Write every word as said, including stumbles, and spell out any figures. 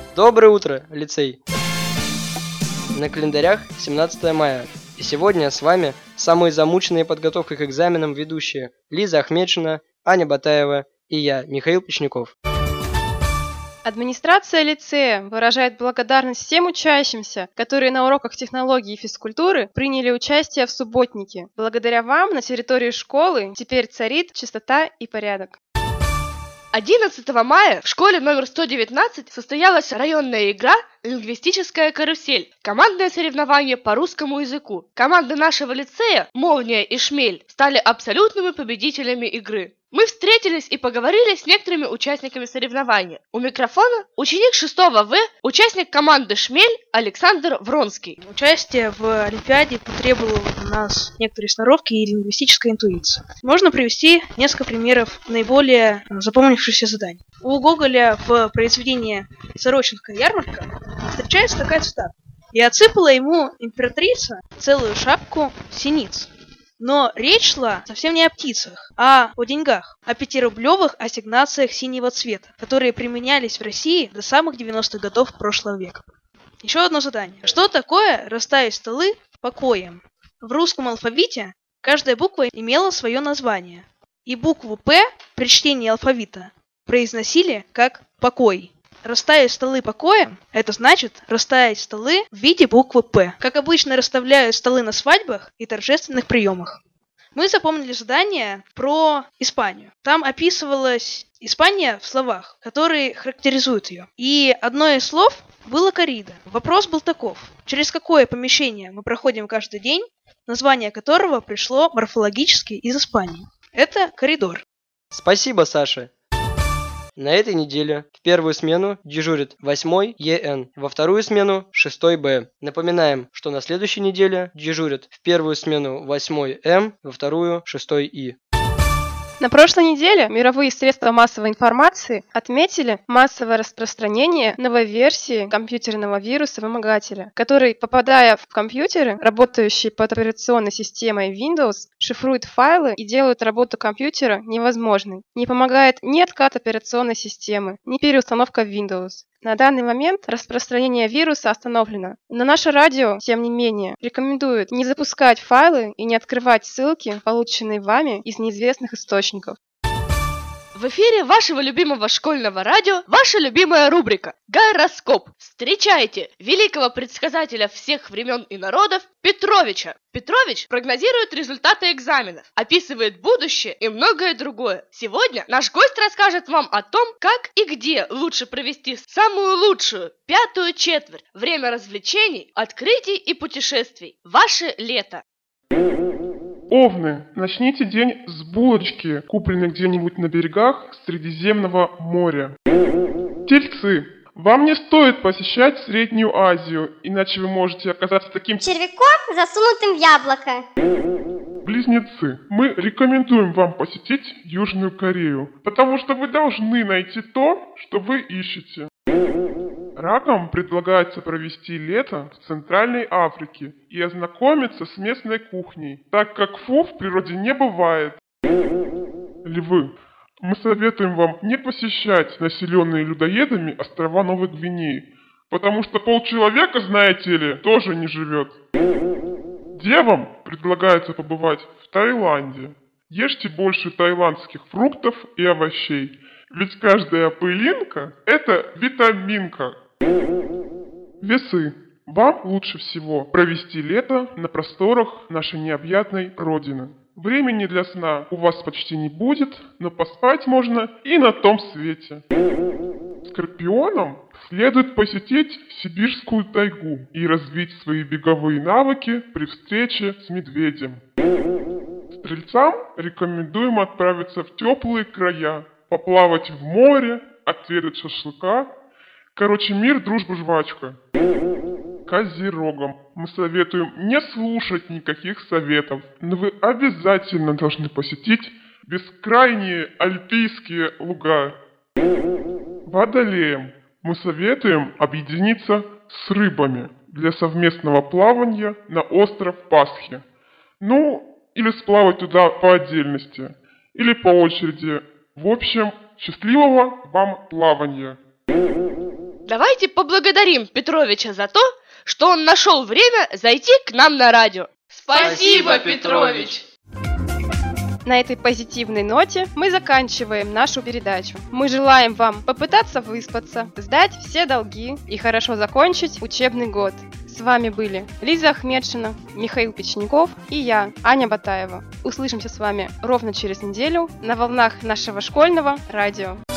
Доброе утро, лицей! На календарях семнадцатое мая, и сегодня с вами самые замученные подготовкой к экзаменам ведущие Лиза Ахмедшина, Аня Батаева и я, Михаил Печняков. Администрация лицея выражает благодарность всем учащимся, которые на уроках технологии и физкультуры приняли участие в субботнике. Благодаря вам на территории школы теперь царит чистота и порядок. одиннадцатого мая в школе номер сто девятнадцать состоялась районная игра «Лингвистическая карусель» – командное соревнование по русскому языку. Команды нашего лицея «Молния» и «Шмель» стали абсолютными победителями игры. Мы встретились и поговорили с некоторыми участниками соревнования. У микрофона ученик шестого В, участник команды «Шмель» Александр Вронский. Участие в Олимпиаде потребовало у нас некоторой сноровки и лингвистической интуиции. Можно привести несколько примеров наиболее запомнившихся заданий. У Гоголя в произведении «Сорочинская ярмарка» встречается такая цитата: «И отсыпала ему императрица целую шапку синиц». Но речь шла совсем не о птицах, а о деньгах, о пятирублевых ассигнациях синего цвета, которые применялись в России до самых девяностых годов прошлого века. Еще одно задание. Что такое расставить столы покоем? В русском алфавите каждая буква имела свое название, и букву «П» при чтении алфавита произносили как «покой». Расставить столы покоем – это значит расставить столы в виде буквы «П», как обычно расставляют столы на свадьбах и торжественных приемах. Мы запомнили задание про Испанию. Там описывалась Испания в словах, которые характеризуют ее. И одно из слов было «коррида». Вопрос был таков: через какое помещение мы проходим каждый день, название которого пришло морфологически из Испании? Это коридор. Спасибо, Саша! На этой неделе в первую смену дежурит восьмой Е Н, во вторую смену шестой Б. Напоминаем, что на следующей неделе дежурит в первую смену восьмой М, во вторую шестой И. На прошлой неделе мировые средства массовой информации отметили массовое распространение новой версии компьютерного вируса-вымогателя, который, попадая в компьютеры, работающие под операционной системой Windows, шифрует файлы и делает работу компьютера невозможной. Не помогает ни откат операционной системы, ни переустановка Windows. На данный момент распространение вируса остановлено, но наше радио, тем не менее, рекомендует не запускать файлы и не открывать ссылки, полученные вами из неизвестных источников. В эфире вашего любимого школьного радио ваша любимая рубрика «Гороскоп». Встречайте великого предсказателя всех времен и народов Петровича. Петрович прогнозирует результаты экзаменов, описывает будущее и многое другое. Сегодня наш гость расскажет вам о том, как и где лучше провести самую лучшую пятую четверть. Время развлечений, открытий и путешествий. Ваше лето. Овны, начните день с булочки, купленной где-нибудь на берегах Средиземного моря. Тельцы, вам не стоит посещать Среднюю Азию, иначе вы можете оказаться таким червяком, засунутым в яблоко. Близнецы, мы рекомендуем вам посетить Южную Корею, потому что вы должны найти то, что вы ищете. Ракам предлагается провести лето в Центральной Африке и ознакомиться с местной кухней, так как фу в природе не бывает. Львы, мы советуем вам не посещать населенные людоедами острова Новой Гвинеи, потому что полчеловека, знаете ли, тоже не живет. Девам предлагается побывать в Таиланде. Ешьте больше таиландских фруктов и овощей, ведь каждая пылинка – это витаминка. Весы, вам лучше всего провести лето на просторах нашей необъятной Родины. Времени для сна у вас почти не будет, но поспать можно и на том свете. Скорпионам следует посетить Сибирскую тайгу и развить свои беговые навыки при встрече с медведем. Стрельцам рекомендуем отправиться в теплые края, поплавать в море, отведать шашлыка. Короче, мир, дружба, жвачка. Козерогам мы советуем не слушать никаких советов, но вы обязательно должны посетить бескрайние альпийские луга. Водолеям мы советуем объединиться с рыбами для совместного плавания на остров Пасхи. Ну, или сплавать туда по отдельности, или по очереди. В общем, счастливого вам плавания! Давайте поблагодарим Петровича за то, что он нашел время зайти к нам на радио. Спасибо, Петрович! На этой позитивной ноте мы заканчиваем нашу передачу. Мы желаем вам попытаться выспаться, сдать все долги и хорошо закончить учебный год. С вами были Лиза Ахмедшина, Михаил Печников и я, Аня Батаева. Услышимся с вами ровно через неделю на волнах нашего школьного радио.